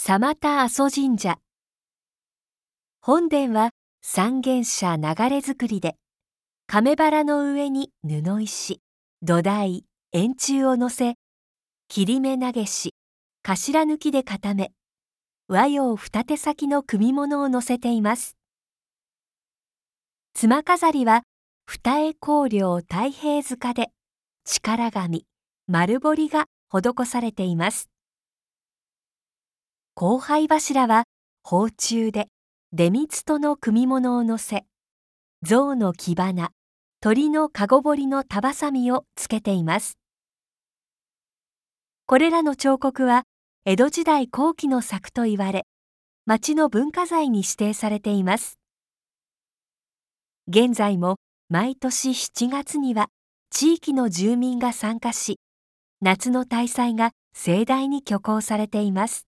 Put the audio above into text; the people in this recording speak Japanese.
様田阿蘇神社。本殿は三間社流れ造りで、亀原の上に布石、土台、円柱を乗せ、切り目投げし、頭抜きで固め、和洋二手先の組物を乗せています。妻飾りは二重香料太平塚で、力紙、丸彫りが施されています。光背柱は宝柱で出光との組物を乗せ、象の牙花、鳥の籠彫りの束鋏をつけています。これらの彫刻は江戸時代後期の作といわれ、町の文化財に指定されています。現在も毎年7月には地域の住民が参加し、夏の大祭が盛大に挙行されています。